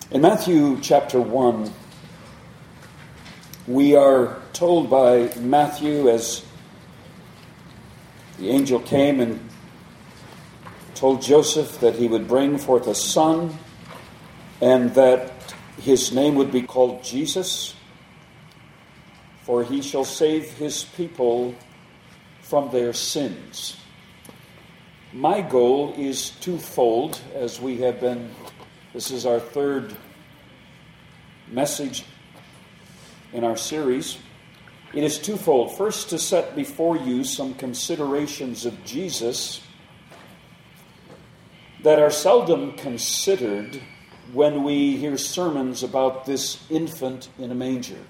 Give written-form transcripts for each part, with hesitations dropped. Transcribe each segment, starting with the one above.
In Matthew chapter 1, we are told by Matthew, as the angel came and told Joseph that he would bring forth a son and that his name would be called Jesus, for he shall save his people from their sins. My goal is twofold, as we have been, this is our third message in our series. It is twofold. First, to set before you some considerations of Jesus that are seldom considered when we hear sermons about this infant in a manger.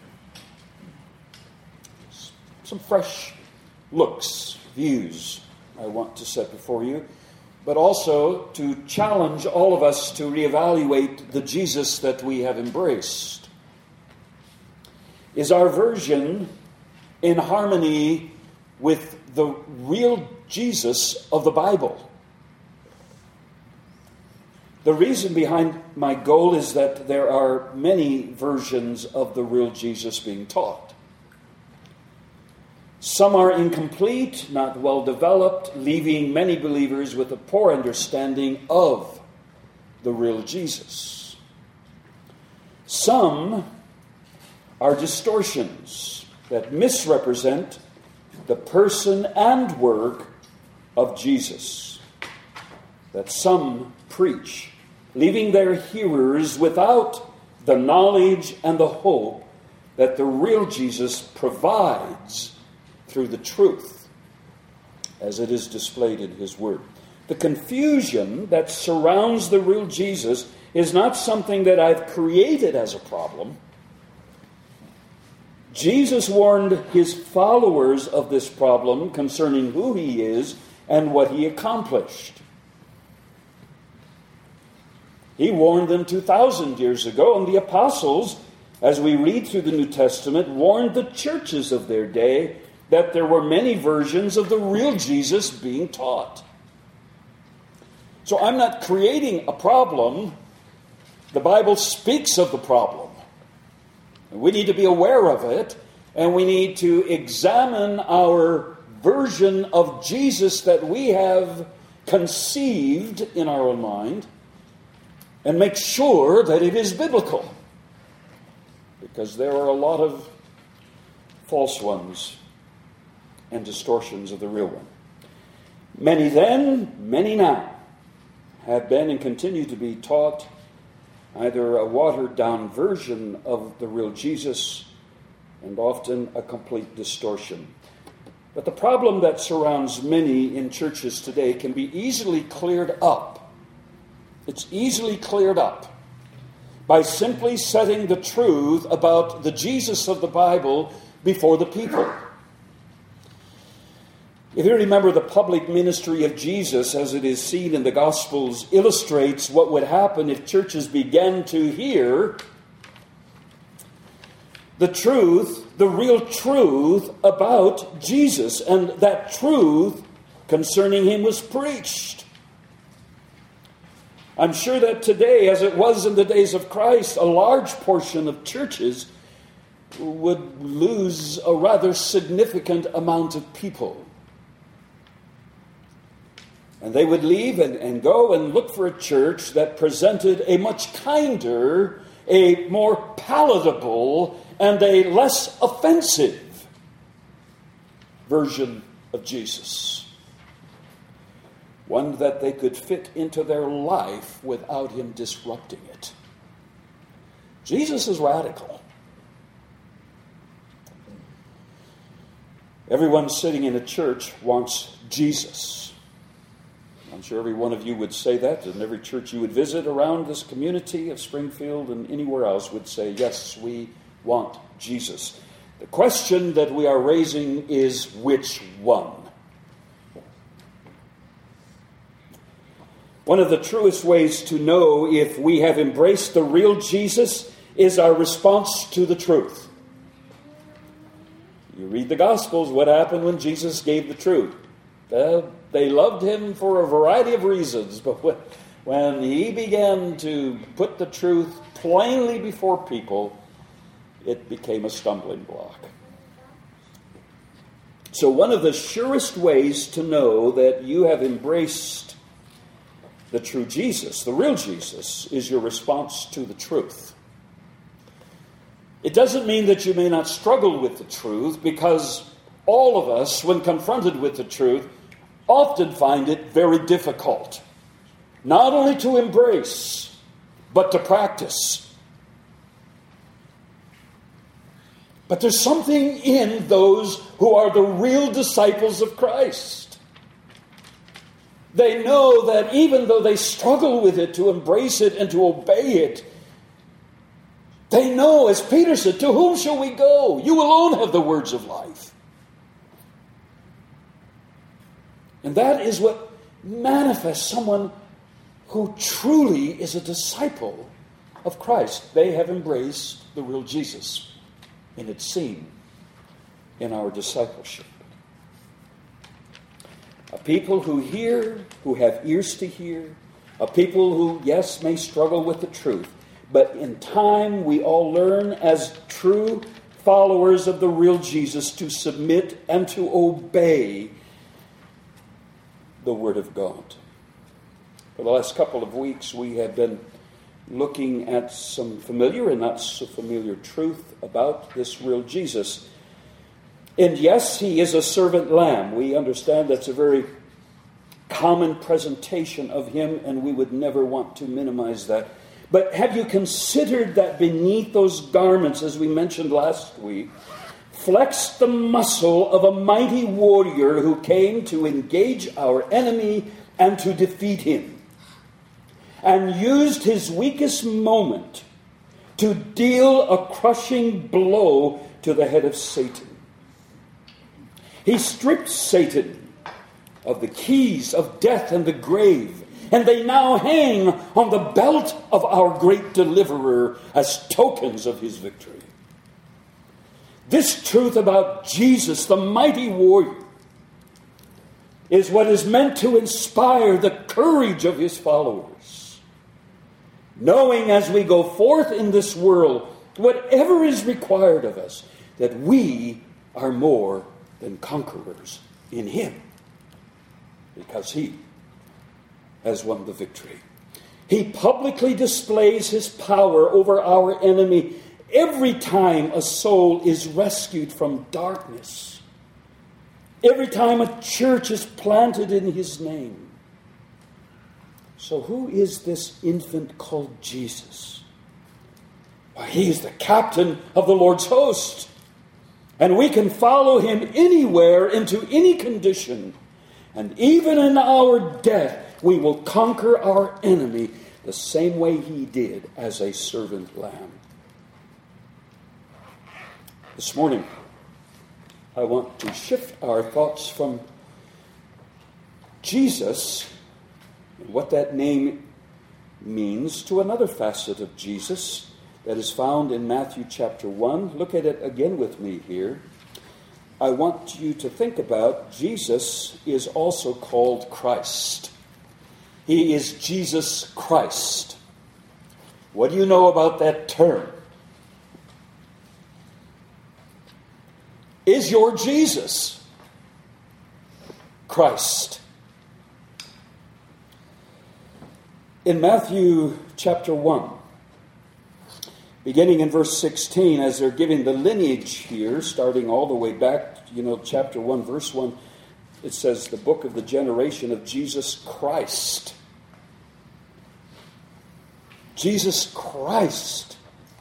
Some fresh looks, views I want to set before you, but also to challenge all of us to reevaluate the Jesus that we have embraced. Is our version in harmony with the real Jesus of the Bible? The reason behind my goal is that there are many versions of the real Jesus being taught. Some are incomplete, not well developed, leaving many believers with a poor understanding of the real Jesus. Some are distortions that misrepresent the person and work of Jesus, that some preach, leaving their hearers without the knowledge and the hope that the real Jesus provides through the truth as it is displayed in his word. The confusion that surrounds the real Jesus is not something that I've created as a problem. Jesus warned his followers of this problem concerning who he is and what he accomplished. He warned them 2,000 years ago, and the apostles, as we read through the New Testament, warned the churches of their day that there were many versions of the real Jesus being taught. So I'm not creating a problem. The Bible speaks of the problem. We need to be aware of it, and we need to examine our version of Jesus that we have conceived in our own mind and make sure that it is biblical, because there are a lot of false ones and distortions of the real one. Many then, many now, have been and continue to be taught either a watered-down version of the real Jesus and often a complete distortion. But the problem that surrounds many in churches today can be easily cleared up. It's easily cleared up by simply setting the truth about the Jesus of the Bible before the people. If you remember, the public ministry of Jesus, as it is seen in the Gospels, illustrates what would happen if churches began to hear the truth, the real truth about Jesus, and that truth concerning him was preached. I'm sure that today, as it was in the days of Christ, a large portion of churches would lose a rather significant amount of people. And they would leave and go and look for a church that presented a much kinder, a more palatable, and a less offensive version of Jesus. One that they could fit into their life without him disrupting it. Jesus is radical. Everyone sitting in a church wants Jesus. I'm sure every one of you would say that, and every church you would visit around this community of Springfield and anywhere else would say, yes, we want Jesus. The question that we are raising is, which one? One of the truest ways to know if we have embraced the real Jesus is our response to the truth. You read the Gospels, what happened when Jesus gave the truth? They loved him for a variety of reasons, but when he began to put the truth plainly before people, it became a stumbling block. So one of the surest ways to know that you have embraced the true Jesus, the real Jesus, is your response to the truth. It doesn't mean that you may not struggle with the truth, because all of us, when confronted with the truth, often find it very difficult, not only to embrace, but to practice. But there's something in those who are the real disciples of Christ. They know that even though they struggle with it, to embrace it and to obey it, they know, as Peter said, to whom shall we go? You alone have the words of life. And that is what manifests someone who truly is a disciple of Christ. They have embraced the real Jesus. And it's seen in our discipleship. A people who hear, who have ears to hear, a people who, yes, may struggle with the truth, but in time we all learn as true followers of the real Jesus to submit and to obey the Word of God. For the last couple of weeks we have been looking at some familiar and not so familiar truth about this real Jesus. And yes, he is a servant lamb. We understand that's a very common presentation of him, and we would never want to minimize that. But have you considered that beneath those garments, as we mentioned last week, flexed the muscle of a mighty warrior who came to engage our enemy and to defeat him, and used his weakest moment to deal a crushing blow to the head of Satan? He stripped Satan of the keys of death and the grave, and they now hang on the belt of our great deliverer as tokens of his victory. This truth about Jesus, the mighty warrior, is what is meant to inspire the courage of his followers, knowing as we go forth in this world, whatever is required of us, that we are more than conquerors in him, because he has won the victory. He publicly displays his power over our enemy every time a soul is rescued from darkness, every time a church is planted in his name. So who is this infant called Jesus? Well, he is the captain of the Lord's host. And we can follow him anywhere, into any condition. And even in our death, we will conquer our enemy the same way he did as a servant lamb. This morning, I want to shift our thoughts from Jesus and what that name means to another facet of Jesus that is found in Matthew chapter 1. Look at it again with me here. I want you to think about Jesus is also called Christ. He is Jesus Christ. What do you know about that term? Is your Jesus Christ? In Matthew chapter 1, beginning in verse 16, as they're giving the lineage here, starting all the way back, chapter 1, verse 1, it says, the book of the generation of Jesus Christ. Jesus Christ.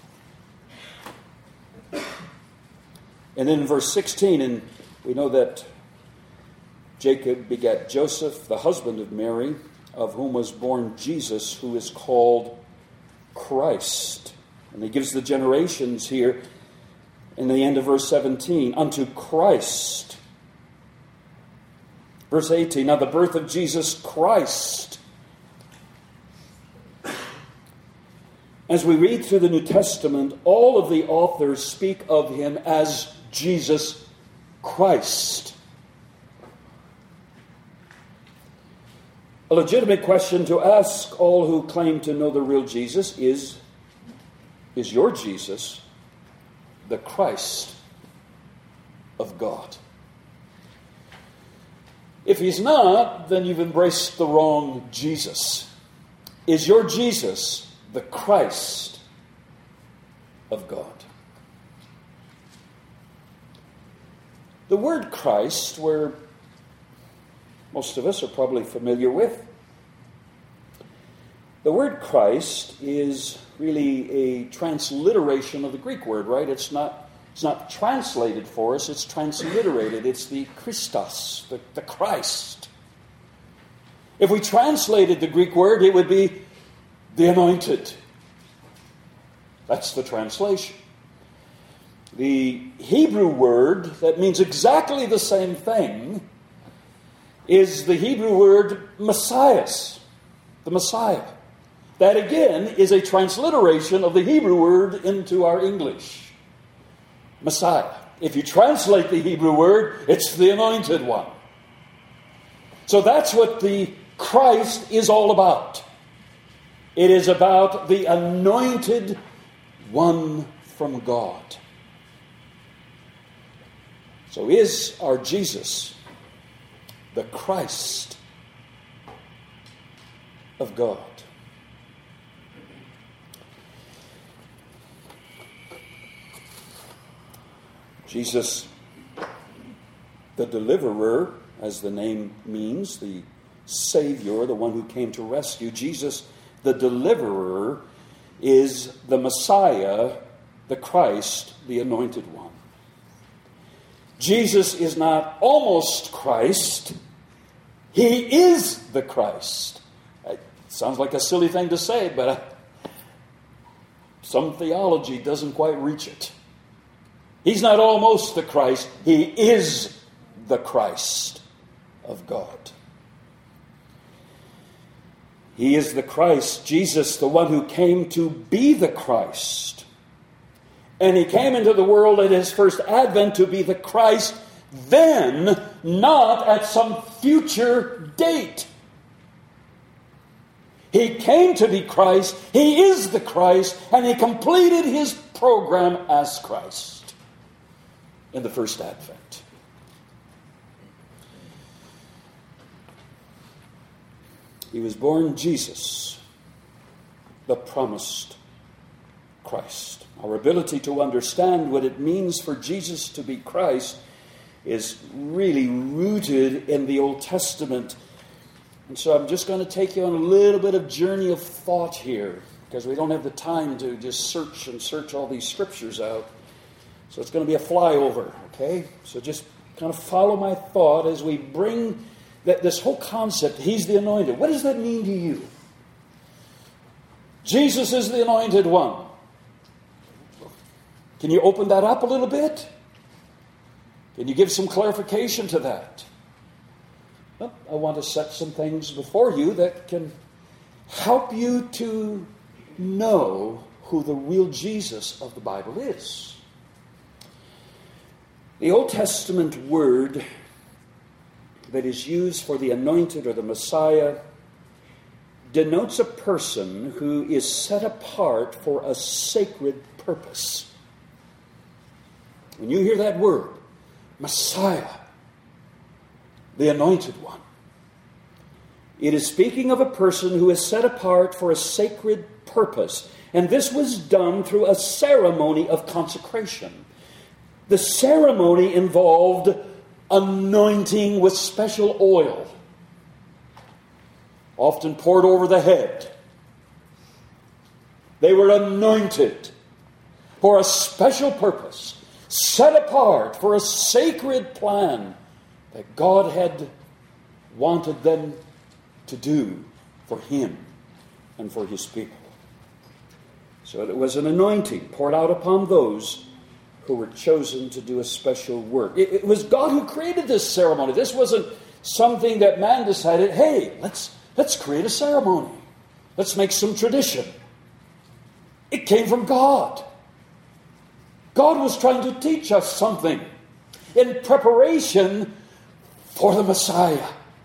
And then in verse 16, and we know that Jacob begat Joseph, the husband of Mary, of whom was born Jesus, who is called Christ. And he gives the generations here in the end of verse 17. Unto Christ. Verse 18. Now the birth of Jesus Christ. As we read through the New Testament, all of the authors speak of him as Jesus Christ. A legitimate question to ask all who claim to know the real Jesus is, Is your Jesus the Christ of God? If he's not, then you've embraced the wrong Jesus. Is your Jesus the Christ of God? The word Christ, where most of us are probably familiar with, the word Christ is really a transliteration of the Greek word, right? It's not translated for us, it's transliterated. It's the Christos, the Christ. If we translated the Greek word, it would be the anointed. That's the translation. The Hebrew word that means exactly the same thing is the Hebrew word Messias, the Messiah. That again is a transliteration of the Hebrew word into our English. Messiah. If you translate the Hebrew word, it's the anointed one. So that's what the Christ is all about. It is about the anointed one from God. So is our Jesus the Christ of God? Jesus, the deliverer, as the name means, the Savior, the one who came to rescue. Jesus, the deliverer, is the Messiah, the Christ, the anointed one. Jesus is not almost Christ. He is the Christ. It sounds like a silly thing to say, but some theology doesn't quite reach it. He's not almost the Christ. He is the Christ of God. He is the Christ, Jesus, the one who came to be the Christ. And he came into the world at his first advent to be the Christ, then, not at some future date. He came to be Christ, he is the Christ, and he completed his program as Christ in the first advent. He was born Jesus, the promised Christ. Our ability to understand what it means for Jesus to be Christ is really rooted in the Old Testament. And so I'm just going to take you on a little bit of journey of thought here, because we don't have the time to just search all these scriptures out. So it's going to be a flyover, okay? So just kind of follow my thought as we bring this whole concept, he's the anointed. What does that mean to you? Jesus is the anointed one. Can you open that up a little bit? Can you give some clarification to that? Well, I want to set some things before you that can help you to know who the real Jesus of the Bible is. The Old Testament word that is used for the anointed or the Messiah denotes a person who is set apart for a sacred purpose. When you hear that word, Messiah, the anointed one, it is speaking of a person who is set apart for a sacred purpose. And this was done through a ceremony of consecration. The ceremony involved anointing with special oil, often poured over the head. They were anointed for a special purpose, set apart for a sacred plan that God had wanted them to do for Him and for His people. So it was an anointing poured out upon those who were chosen to do a special work. It was God who created this ceremony. This wasn't something that man decided, hey, let's create a ceremony. Let's make some tradition. It came from God. God was trying to teach us something in preparation for the Messiah,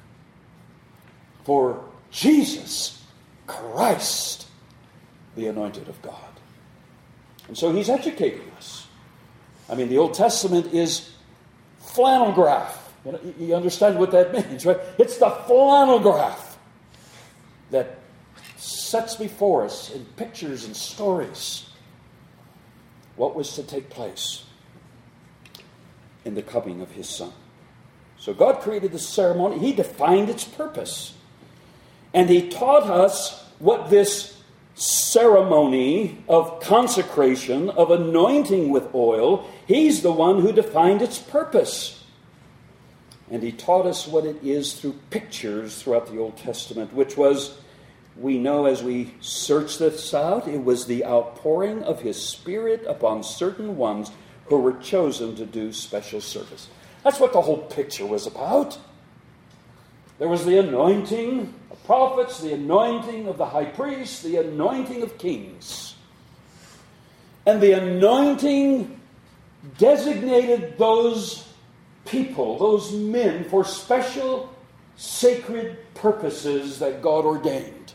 for Jesus Christ, the anointed of God. And so he's educating us. I mean, the Old Testament is flannel graph. You understand what that means, right? It's the flannel graph that sets before us in pictures and stories what was to take place in the coming of his Son. So God created the ceremony. He defined its purpose. And he taught us what this ceremony of consecration, of anointing with oil, he's the one who defined its purpose. And he taught us what it is through pictures throughout the Old Testament, which was, we know as we search this out, it was the outpouring of his Spirit upon certain ones who were chosen to do special service. That's what the whole picture was about. There was the anointing of prophets, the anointing of the high priest, the anointing of kings. And the anointing designated those people, those men, for special sacred purposes that God ordained.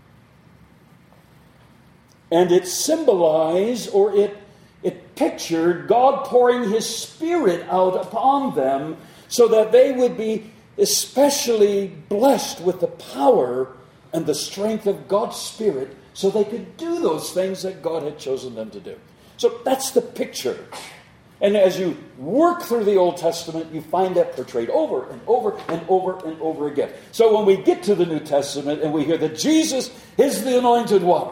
And it symbolized, or it pictured God pouring his Spirit out upon them so that they would be especially blessed with the power and the strength of God's Spirit so they could do those things that God had chosen them to do. So that's the picture. And as you work through the Old Testament, you find that portrayed over and over and over and over again. So when we get to the New Testament and we hear that Jesus is the Anointed One,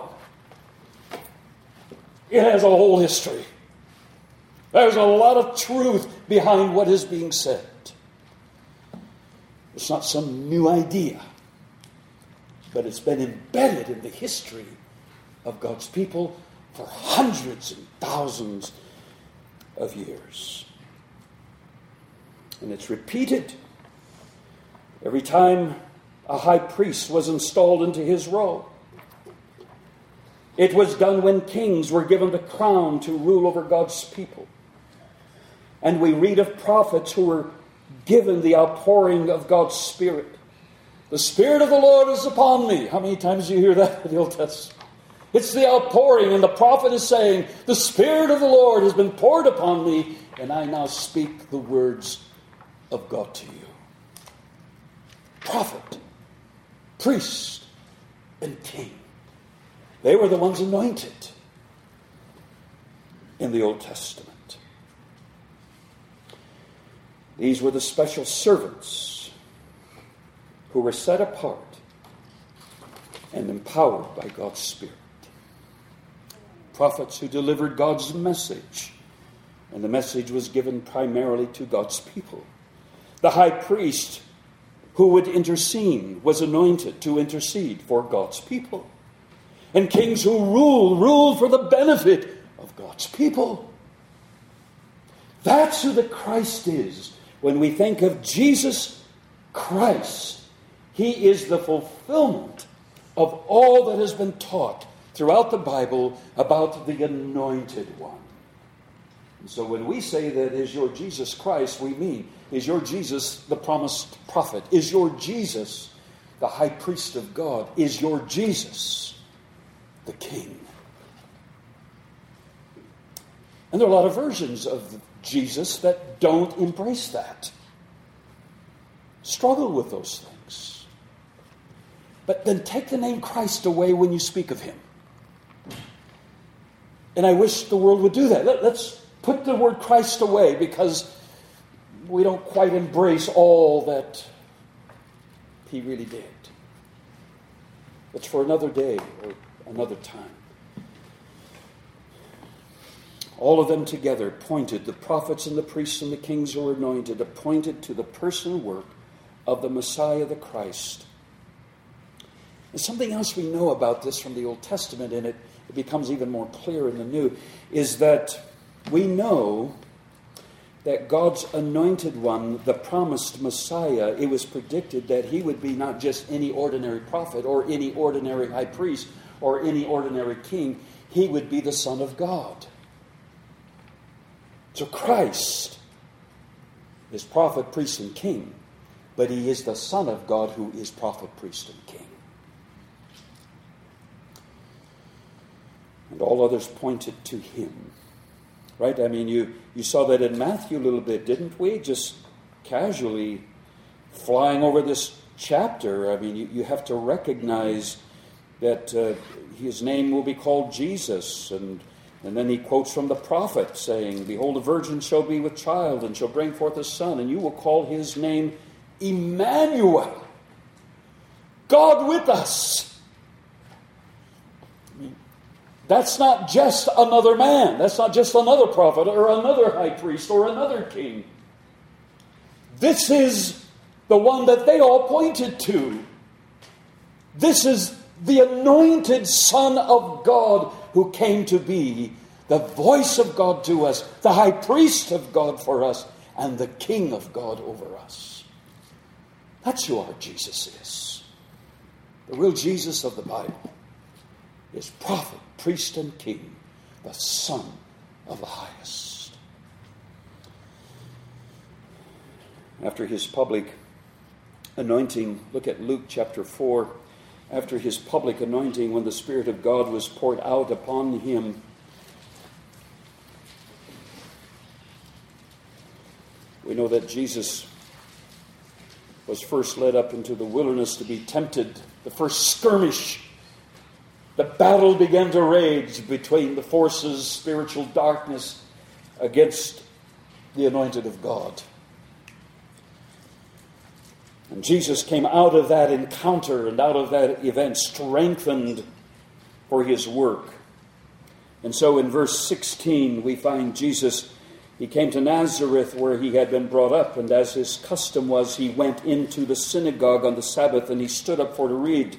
it has a whole history. There's a lot of truth behind what is being said. It's not some new idea, but it's been embedded in the history of God's people for hundreds and thousands of years. And it's repeated every time a high priest was installed into his role. It was done when kings were given the crown to rule over God's people. And we read of prophets who were given the outpouring of God's Spirit. The Spirit of the Lord is upon me. How many times do you hear that in the Old Testament? It's the outpouring, and the prophet is saying, the Spirit of the Lord has been poured upon me, and I now speak the words of God to you. Prophet, priest, and king. They were the ones anointed in the Old Testament. These were the special servants who were set apart and empowered by God's Spirit. Prophets who delivered God's message, and the message was given primarily to God's people. The high priest who would intercede was anointed to intercede for God's people. And kings who ruled for the benefit of God's people. That's who the Christ is. When we think of Jesus Christ, he is the fulfillment of all that has been taught throughout the Bible about the Anointed One. And so when we say that is your Jesus Christ, we mean, is your Jesus the promised prophet? Is your Jesus the high priest of God? Is your Jesus the King? And there are a lot of versions of Jesus that don't embrace that. Struggle with those things. But then take the name Christ away when you speak of him. And I wish the world would do that. Let's put the word Christ away because we don't quite embrace all that he really did. It's for another day or another time. All of them together pointed, the prophets and the priests and the kings who were anointed, pointed to the person and work of the Messiah, the Christ. And something else we know about this from the Old Testament, and it becomes even more clear in the New, is that we know that God's anointed one, the promised Messiah, it was predicted that he would be not just any ordinary prophet or any ordinary high priest or any ordinary king. He would be the Son of God. So Christ is prophet, priest, and king, but he is the Son of God who is prophet, priest, and king. And all others pointed to him. Right? I mean, you saw that in Matthew a little bit, didn't we? Just casually flying over this chapter. I mean, you have to recognize that his name will be called Jesus. And then he quotes from the prophet saying, "Behold, a virgin shall be with child and shall bring forth a son, and you will call his name Emmanuel, God with us." That's not just another man. That's not just another prophet or another high priest or another king. This is the one that they all pointed to. This is the anointed Son of God who came to be the voice of God to us, the high priest of God for us, and the King of God over us. That's who our Jesus is. The real Jesus of the Bible is prophet, priest, and king, the Son of the highest. After his public anointing, look at Luke chapter 4. After his public anointing, when the Spirit of God was poured out upon him, we know that Jesus was first led up into the wilderness to be tempted. The first skirmish, the battle began to rage between the forces, spiritual darkness, against the anointed of God. And Jesus came out of that encounter and out of that event strengthened for his work. And so in verse 16 we find Jesus, he came to Nazareth where he had been brought up, and as his custom was, he went into the synagogue on the Sabbath and he stood up for to read.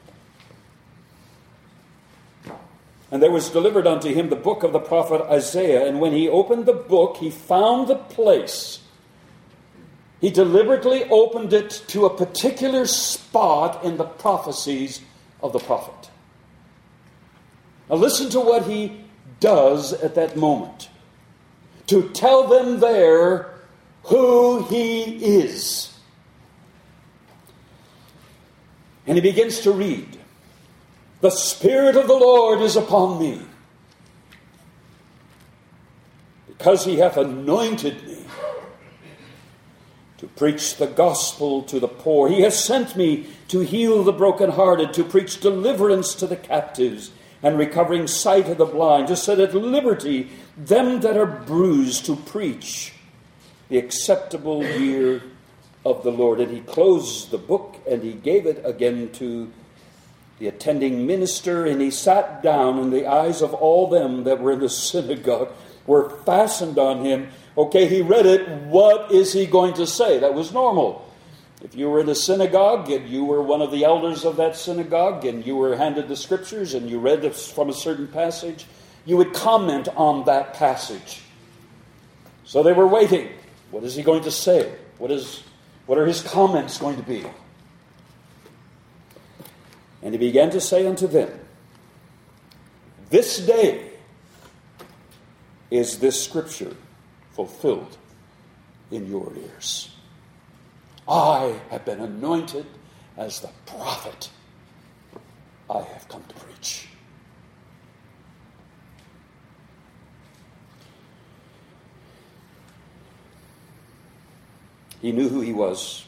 And there was delivered unto him the book of the prophet Isaiah, and when he opened the book, he found the place. He deliberately opened it to a particular spot in the prophecies of the prophet. Now listen to what he does at that moment. To tell them there who he is. And he begins to read. "The Spirit of the Lord is upon me, because he hath anointed me to preach the gospel to the poor. He has sent me to heal the brokenhearted, to preach deliverance to the captives, and recovering sight of the blind, to set at liberty them that are bruised, to preach the acceptable year of the Lord." And he closed the book and he gave it again to the attending minister, and he sat down, and the eyes of all them that were in the synagogue were fastened on him. Okay, he read it. What is he going to say? That was normal. If you were in a synagogue and you were one of the elders of that synagogue and you were handed the scriptures and you read from a certain passage, you would comment on that passage. So they were waiting. What is he going to say? What are his comments going to be? And he began to say unto them, "This day is this scripture fulfilled in your ears. I have been anointed as the prophet. I have come to preach." He knew who he was.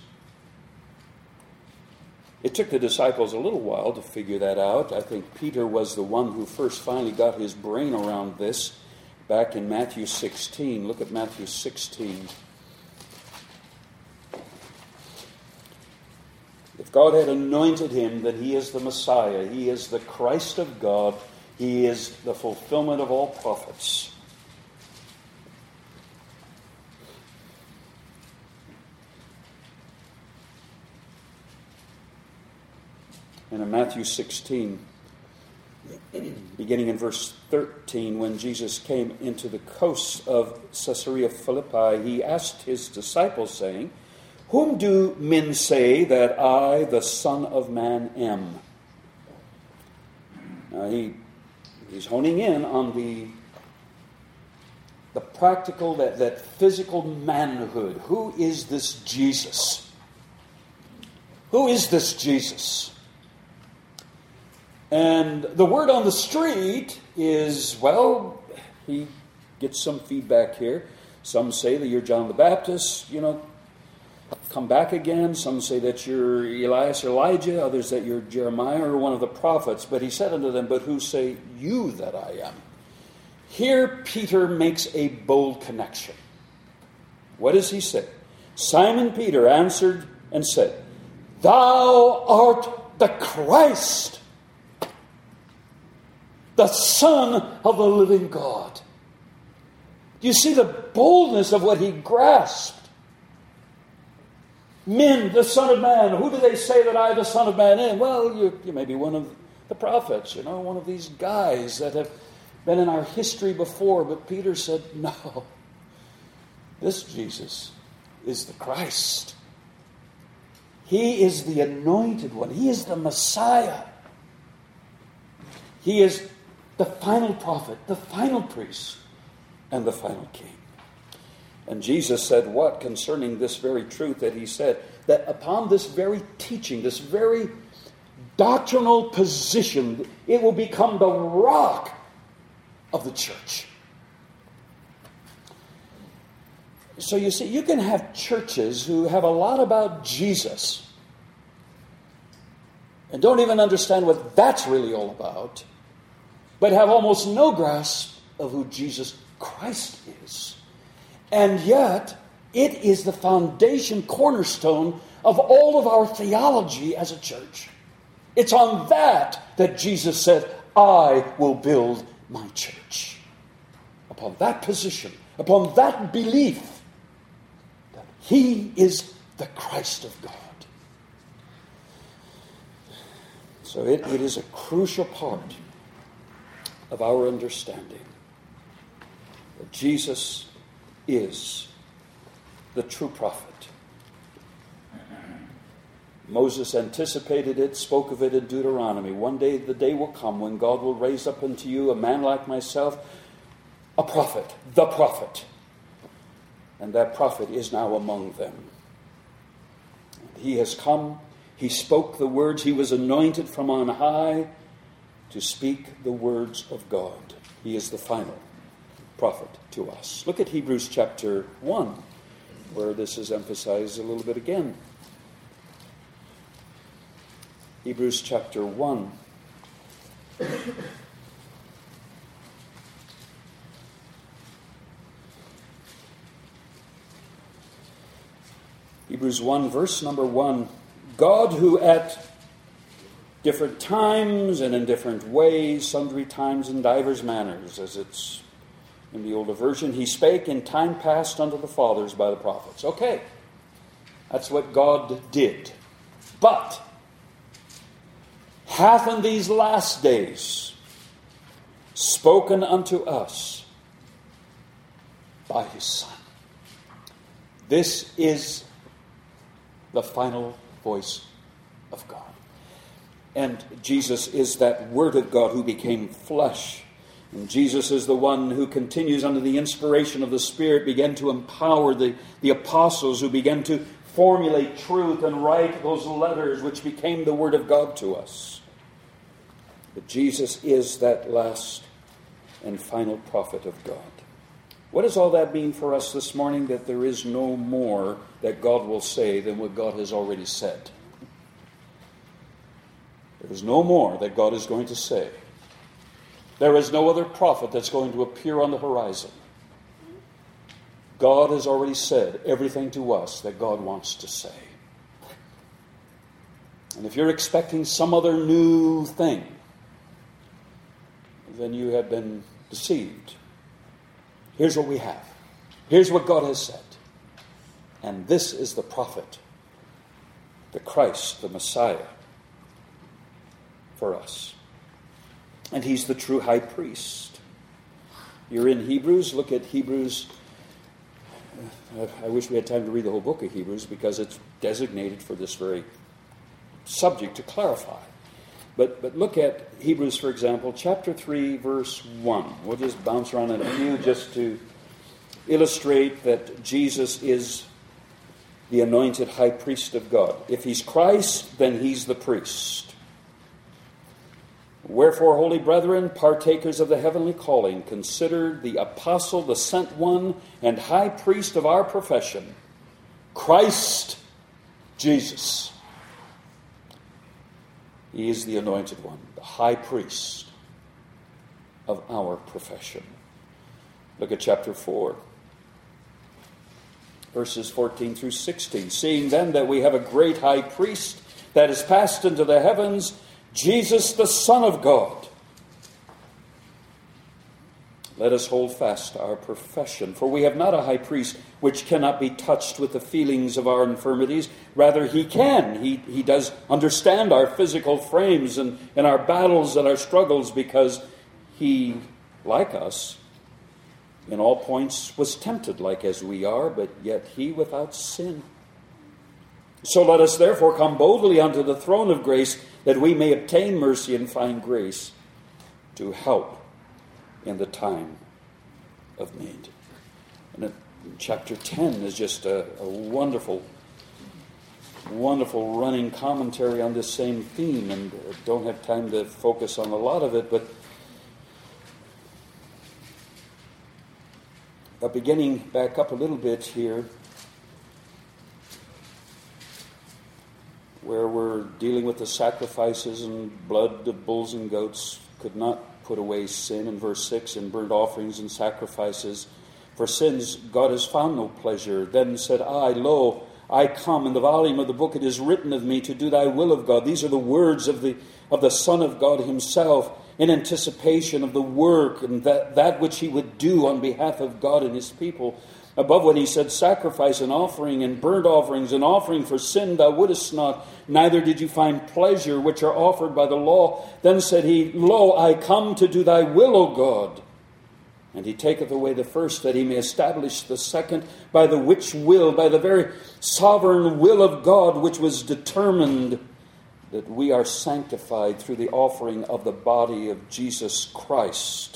It took the disciples a little while to figure that out. I think Peter was the one who first finally got his brain around this back in Matthew 16. Look at Matthew 16. If God had anointed him, then he is the Messiah. He is the Christ of God. He is the fulfillment of all prophets. And in Matthew 16, beginning in verse 13, when Jesus came into the coasts of Caesarea Philippi, he asked his disciples, saying, "Whom do men say that I, the Son of Man, am?" Now he's honing in on the practical, that physical manhood. Who is this Jesus? Who is this Jesus? And the word on the street is, well, he gets some feedback here. Some say that you're John the Baptist, come back again. Some say that you're Elias or Elijah. Others that you're Jeremiah or one of the prophets. But he said unto them, but who say you that I am? Here Peter makes a bold connection. What does he say? Simon Peter answered and said, Thou art the Christ, the Son of the living God. Do you see the boldness of what he grasped? Men, the Son of Man. Who do they say that I, the Son of Man, am? Well, you may be one of the prophets, one of these guys that have been in our history before. But Peter said, no, this Jesus is the Christ. He is the anointed one. He is the Messiah. He is the final prophet, the final priest, and the final king. And Jesus said what concerning this very truth that he said? That upon this very teaching, this very doctrinal position, it will become the rock of the church. So you see, you can have churches who have a lot about Jesus and don't even understand what that's really all about, but have almost no grasp of who Jesus Christ is. And yet, it is the foundation, cornerstone of all of our theology as a church. It's on that Jesus said, I will build my church. Upon that position, upon that belief that he is the Christ of God. So it is a crucial part of our understanding that Jesus is the true prophet. Moses anticipated it, spoke of it in Deuteronomy. One day, the day will come when God will raise up unto you a man like myself, a prophet, the prophet. And that prophet is now among them. He has come, he spoke the words, he was anointed from on high to speak the words of God. He is the final prophet to us. Look at Hebrews chapter 1, where this is emphasized a little bit again. Hebrews chapter 1. Hebrews 1, verse number 1. God, who at different times and in different ways, sundry times and divers manners, as it's in the older version, he spake in time past unto the fathers by the prophets. Okay, that's what God did. But hath in these last days spoken unto us by his Son. This is the final voice of God. And Jesus is that Word of God who became flesh. And Jesus is the one who continues under the inspiration of the Spirit, began to empower the apostles who began to formulate truth and write those letters which became the Word of God to us. But Jesus is that last and final prophet of God. What does all that mean for us this morning? That there is no more that God will say than what God has already said. There is no more that God is going to say. There is no other prophet that's going to appear on the horizon. God has already said everything to us that God wants to say. And if you're expecting some other new thing, then you have been deceived. Here's what we have. Here's what God has said. And this is the prophet, the Christ, the Messiah, for us. And he's the true high priest. You're in Hebrews. Look at Hebrews. I wish we had time to read the whole book of Hebrews because it's designated for this very subject to clarify. But look at Hebrews, for example, chapter 3, verse 1. We'll just bounce around in a few just to illustrate that Jesus is the anointed high priest of God. If he's Christ, then he's the priest. Wherefore, holy brethren, partakers of the heavenly calling, consider the apostle, the sent one, and high priest of our profession, Christ Jesus. He is the anointed one, the high priest of our profession. Look at chapter 4, verses 14 through 16. Seeing then that we have a great high priest that is passed into the heavens, Jesus, the Son of God. Let us hold fast our profession, for we have not a high priest which cannot be touched with the feelings of our infirmities. Rather, he can. He does understand our physical frames and our battles and our struggles, because he, like us, in all points was tempted like as we are, but yet he without sin. So let us therefore come boldly unto the throne of grace, that we may obtain mercy and find grace to help in the time of need. And chapter 10 is just a wonderful, wonderful running commentary on this same theme, and don't have time to focus on a lot of it, but beginning back up a little bit here, where we're dealing with the sacrifices and blood of bulls and goats could not put away sin. In verse 6, in burnt offerings and sacrifices for sins God has found no pleasure. Then said I, Lo, I come. In the volume of the book it is written of me to do thy will of God. These are the words of the Son of God himself, in anticipation of the work and that which he would do on behalf of God and his people. Above when he said, sacrifice and offering and burnt offerings and offering for sin thou wouldest not, neither did you find pleasure which are offered by the law. Then said he, Lo, I come to do thy will, O God. And he taketh away the first, that he may establish the second, by the which will, by the very sovereign will of God, which was determined that we are sanctified through the offering of the body of Jesus Christ,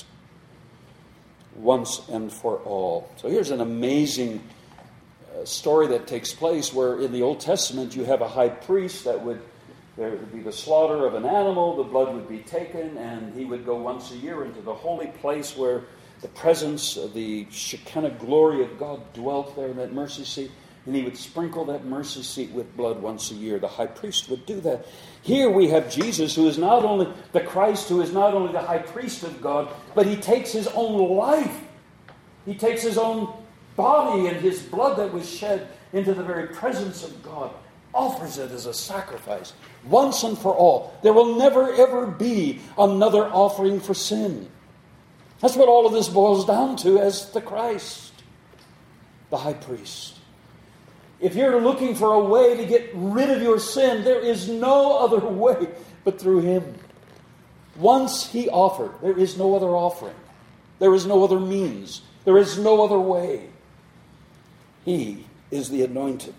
once and for all. So here's an amazing story that takes place where in the Old Testament you have a high priest there would be the slaughter of an animal, the blood would be taken, and he would go once a year into the holy place where the presence of the Shekinah glory of God dwelt there in that mercy seat, and he would sprinkle that mercy seat with blood once a year. The high priest would do that. Here we have Jesus, who is not only the Christ, who is not only the high priest of God, but he takes his own life. He takes his own body and his blood that was shed into the very presence of God, offers it as a sacrifice, once and for all. There will never, ever be another offering for sin. That's what all of this boils down to as the Christ, the high priest. If you're looking for a way to get rid of your sin, there is no other way but through him. Once he offered, there is no other offering. There is no other means. There is no other way. He is the anointed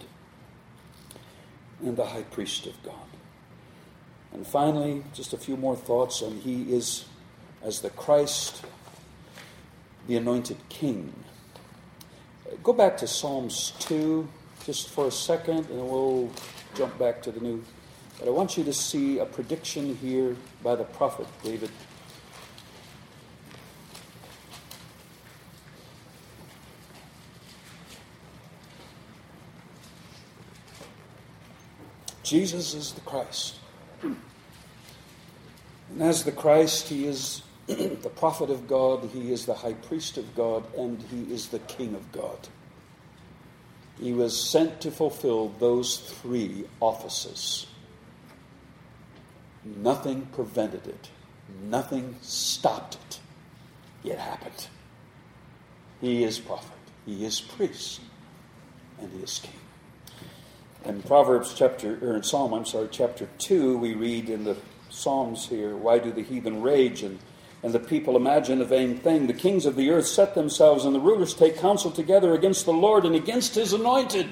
and the high priest of God. And finally, just a few more thoughts on he is, as the Christ, the anointed king. Go back to Psalms 2 just for a second, and we'll jump back to the new. But I want you to see a prediction here by the prophet David. Jesus is the Christ. And as the Christ, he is the prophet of God, he is the high priest of God, and he is the king of God. He was sent to fulfill those three offices. Nothing prevented it. Nothing stopped it. It happened. He is prophet. He is priest. And he is king. In Psalm chapter 2, we read in the Psalms here, why do the heathen rage and the people imagine a vain thing? The kings of the earth set themselves, and the rulers take counsel together against the Lord and against his anointed.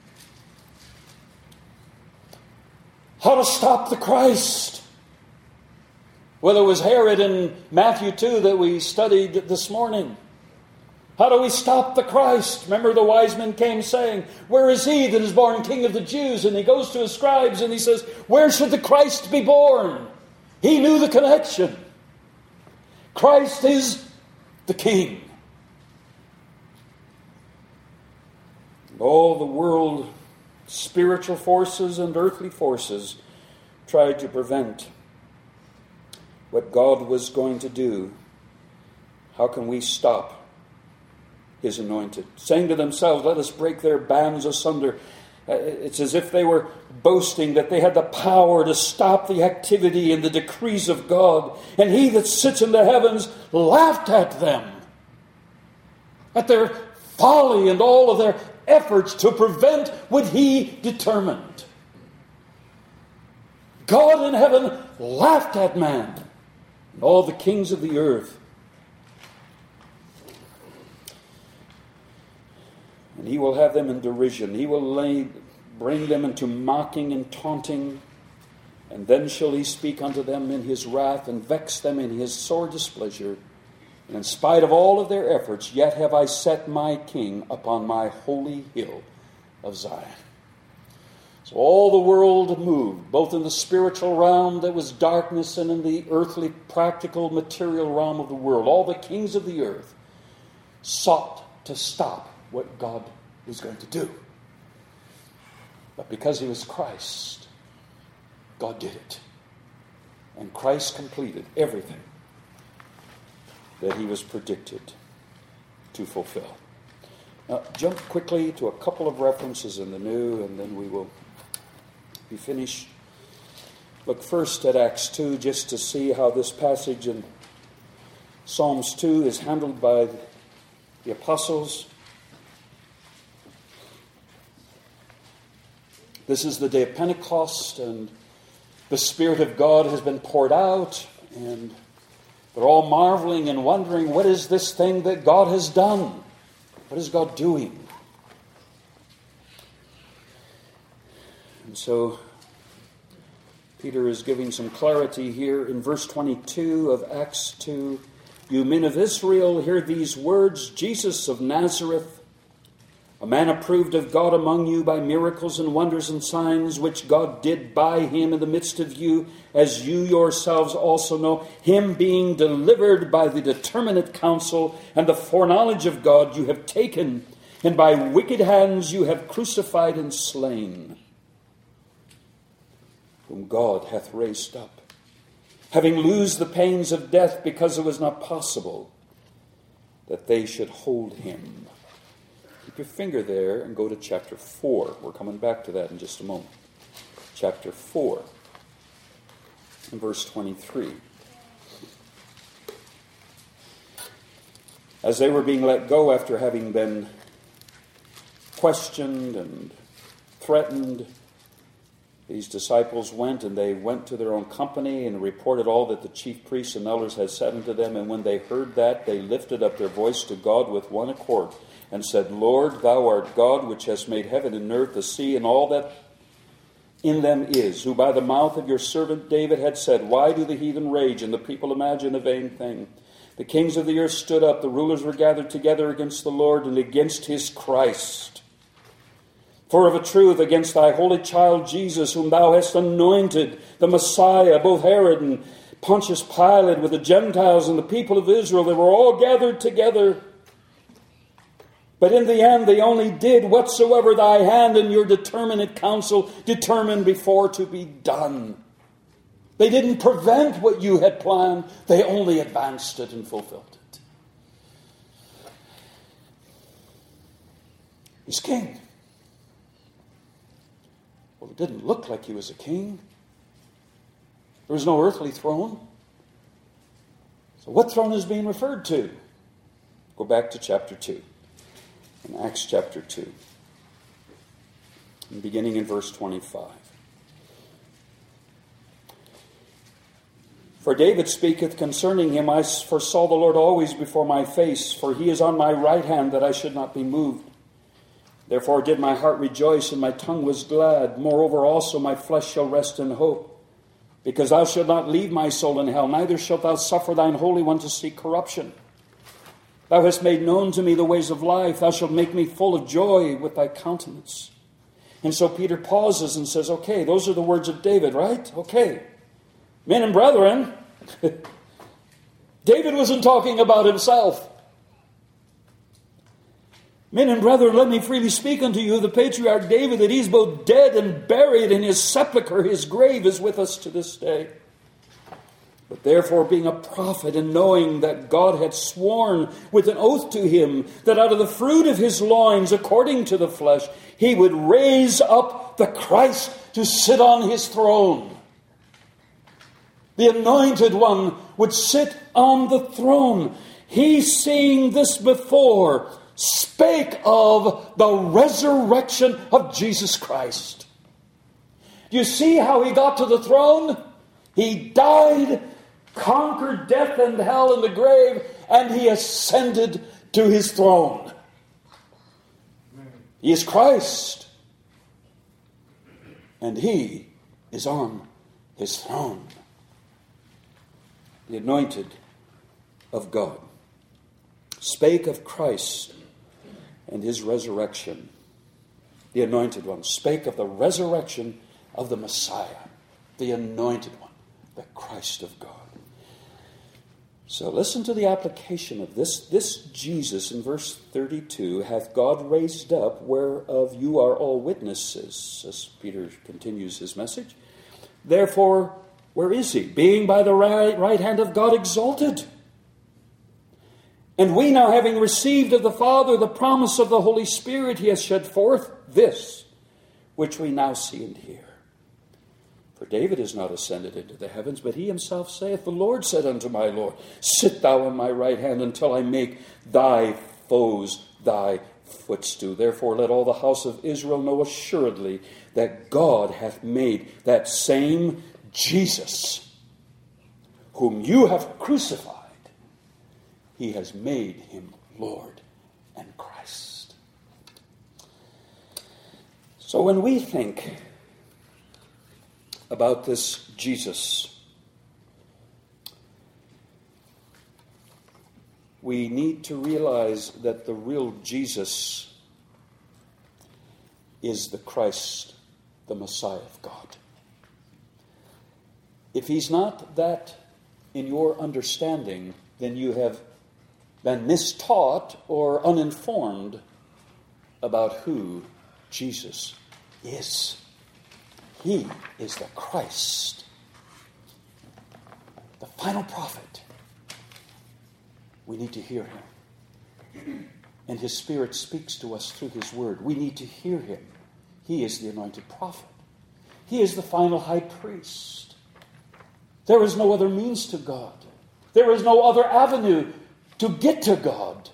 How to stop the Christ? Whether it was Herod in Matthew 2 that we studied this morning. How do we stop the Christ? Remember the wise men came saying, where is he that is born King of the Jews? And he goes to his scribes and he says, where should the Christ be born? He knew the connection. Christ is the King. All the world, spiritual forces and earthly forces, tried to prevent what God was going to do. How can we stop His anointed? Saying to themselves, let us break their bands asunder. It's as if they were boasting that they had the power to stop the activity and the decrees of God. And He that sits in the heavens laughed at them, at their folly and all of their efforts to prevent what He determined. God in heaven laughed at man and all the kings of the earth. And He will have them in derision. He will bring them into mocking and taunting. And then shall He speak unto them in His wrath and vex them in His sore displeasure. And in spite of all of their efforts, yet have I set my King upon my holy hill of Zion. So all the world moved, both in the spiritual realm that was darkness and in the earthly, practical, material realm of the world. All the kings of the earth sought to stop what God was going to do. But because He was Christ, God did it. And Christ completed everything that He was predicted to fulfill. Now, jump quickly to a couple of references in the New, and then we will be finished. Look first at Acts 2, just to see how this passage in Psalms 2 is handled by the apostles. This is the day of Pentecost, and the Spirit of God has been poured out, and they're all marveling and wondering, what is this thing that God has done? What is God doing? And so Peter is giving some clarity here in verse 22 of Acts 2. You men of Israel, hear these words. Jesus of Nazareth, a man approved of God among you by miracles and wonders and signs, which God did by Him in the midst of you, as you yourselves also know, Him being delivered by the determinate counsel and the foreknowledge of God you have taken, and by wicked hands you have crucified and slain, whom God hath raised up, having loosed the pains of death, because it was not possible that they should hold Him. Keep your finger there and go to chapter 4. We're coming back to that in just a moment. Chapter 4 and verse 23. As they were being let go after having been questioned and threatened, these disciples went, and they went to their own company and reported all that the chief priests and elders had said unto them. And when they heard that, they lifted up their voice to God with one accord, and said, Lord, Thou art God, which hast made heaven and earth, the sea, and all that in them is, who by the mouth of your servant David had said, Why do the heathen rage, and the people imagine a vain thing? The kings of the earth stood up, the rulers were gathered together against the Lord and against His Christ. For of a truth, against Thy holy child Jesus, whom Thou hast anointed, the Messiah, both Herod and Pontius Pilate, with the Gentiles and the people of Israel, they were all gathered together. But in the end, they only did whatsoever Thy hand and your determinate counsel determined before to be done. They didn't prevent what You had planned. They only advanced it and fulfilled it. He's king. Well, it didn't look like He was a king. There was no earthly throne. So what throne is being referred to? Go back to chapter 2. In Acts chapter 2, and beginning in verse 25. For David speaketh concerning Him, I foresaw the Lord always before my face, for He is on my right hand, that I should not be moved. Therefore did my heart rejoice, and my tongue was glad. Moreover also my flesh shall rest in hope, because Thou shalt not leave my soul in hell, neither shalt Thou suffer Thine Holy One to see corruption. Thou hast made known to me the ways of life. Thou shalt make me full of joy with Thy countenance. And so Peter pauses and says, okay, those are the words of David, right? Okay. Men and brethren, David wasn't talking about himself. Men and brethren, let me freely speak unto you, the patriarch David, that he's both dead and buried, and his sepulchre, his grave, is with us to this day. But therefore, being a prophet, and knowing that God had sworn with an oath to him, that out of the fruit of his loins, according to the flesh, he would raise up the Christ to sit on his throne. The anointed one would sit on the throne. He, seeing this before, spake of the resurrection of Jesus Christ. Do you see how he got to the throne? He died, conquered death and hell and the grave, and he ascended to his throne. He is Christ, and he is on his throne. The anointed of God spake of Christ and his resurrection. The anointed one spake of the resurrection of the Messiah, the anointed one, the Christ of God. So listen to the application of this. This Jesus, in verse 32, hath God raised up, whereof you are all witnesses, as Peter continues his message. Therefore, where is he? Being by the right hand of God exalted. And we now, having received of the Father the promise of the Holy Spirit, he has shed forth this, which we now see and hear. For David is not ascended into the heavens, but he himself saith, the Lord said unto my Lord, sit thou on my right hand until I make thy foes thy footstool. Therefore let all the house of Israel know assuredly that God hath made that same Jesus, whom you have crucified, he has made him Lord and Christ. So when we think about this Jesus, we need to realize that the real Jesus is the Christ, the Messiah of God. If he's not that in your understanding, then you have been mistaught or uninformed about who Jesus is. He is the Christ, the final prophet. We need to hear him. And his Spirit speaks to us through his word. We need to hear him. He is the anointed prophet. He is the final high priest. There is no other means to God. There is no other avenue to get to God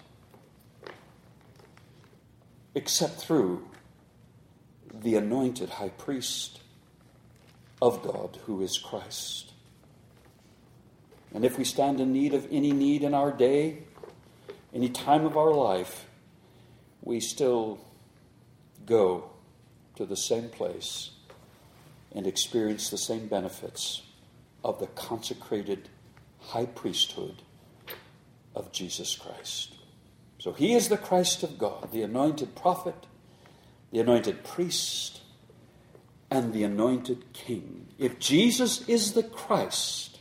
except through the anointed high priest of God, who is Christ. And if we stand in need of any need in our day, any time of our life, we still go to the same place and experience the same benefits of the consecrated high priesthood of Jesus Christ. So he is the Christ of God, the anointed prophet, the anointed priest, and the anointed king. If Jesus is the Christ,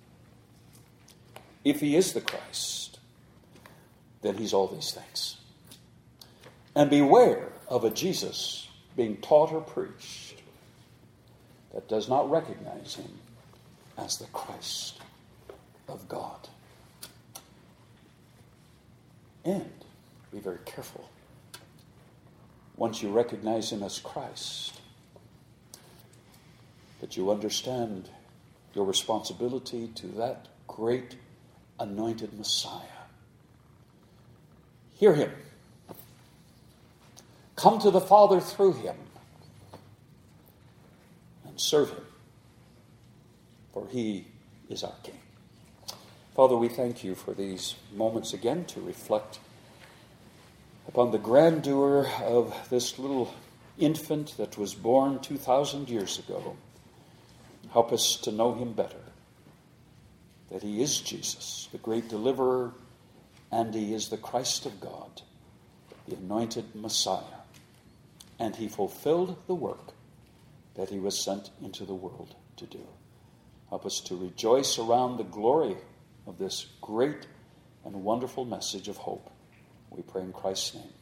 if he is the Christ, then he's all these things. And beware of a Jesus being taught or preached that does not recognize him as the Christ of God. And be very careful. Once you recognize him as Christ, that you understand your responsibility to that great anointed Messiah. Hear him. Come to the Father through him. And serve him. For he is our King. Father, we thank you for these moments again to reflect upon the grandeur of this little infant that was born 2,000 years ago. Help us to know him better. That he is Jesus, the great deliverer, and he is the Christ of God, the anointed Messiah. And he fulfilled the work that he was sent into the world to do. Help us to rejoice around the glory of this great and wonderful message of hope. We pray in Christ's name.